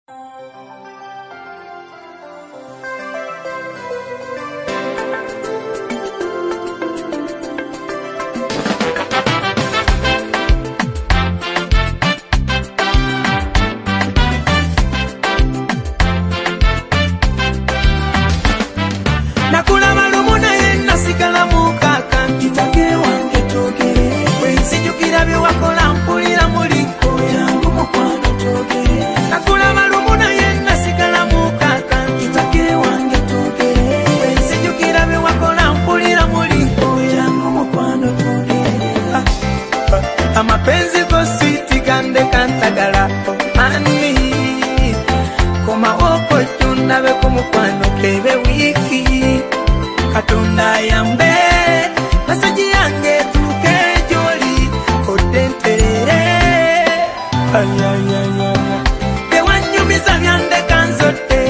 Amapenzi go sweet gande kantagala mani koma oko tunabe kumukwano klebe wiki katonda yambe masaji yange tuke joli kodentere ayayaya bewanyumiza byande kanzote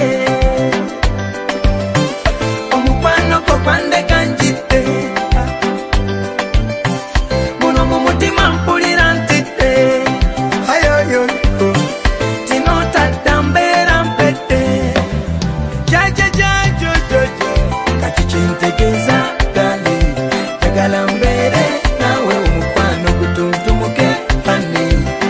omukwano ko kwande kanjite muno mu mutima mpulira ntite ayoyo tinota tambera mpete jajajajojojo kati kintegeza dali jagala mbere nawe omukwano gutuntumuke pani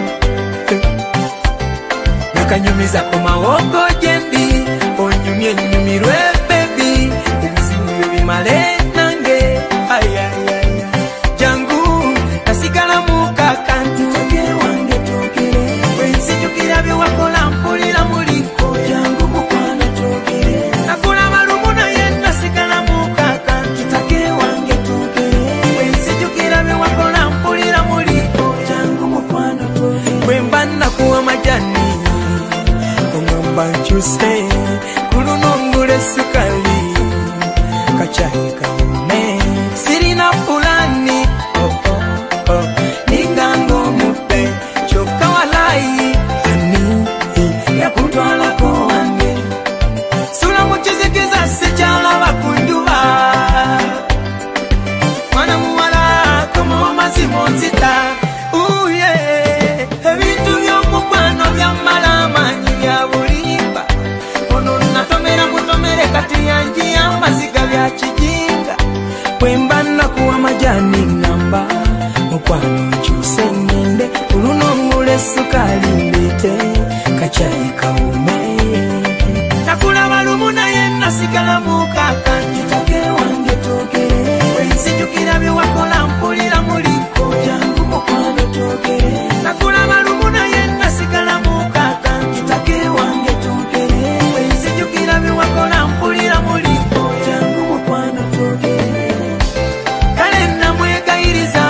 nakanyumiza komawoko jendi onyumye nyumirwe bebi ebizibu bimale nange ayayaya jangu nasigala mukaka ntuke wange tokere wensijukira byewakola mpulira muliko jangu mukwano tokere nakula balumuna yenna sigala mukaka ntake wange tokere wensijukira byewakola mpulira muliko jangu mukwano tokere bwemba nakuwa majani omwamba nkyuse kulunongule sukali kachayi kaume sirina fulani ningango mupe choka walai ani yakutwalako wange sula mukizikiza sechala bakunduba mwana muwala komo mazimo nzita uye ebintu byomukwano byamala amanyi bya bulimba ono natomera mutomere kati yanji amaziga bya kijinga bwemba nakuwa majani ngamba mukwano nkyuse ngende olunongule sukali mbite kachayi kaume nakula balumuna yenna sigala mukaka ntake wange tokere wensijukira byewakola mpulira muliko jangu mukwano tokere nakula balumuna yenna sigala mukaka ntake wange tokere wensijukira byewakola mpulira muliko jangu mukwano tokere kale namwegayiriza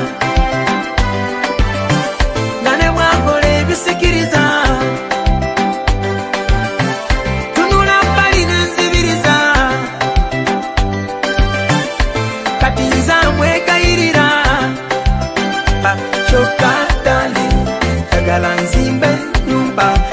nane mwakola ebisikiriza tunula mbali nenzibiriza kati nza mwegayirira kyokka dali njagala nzimbe nyumba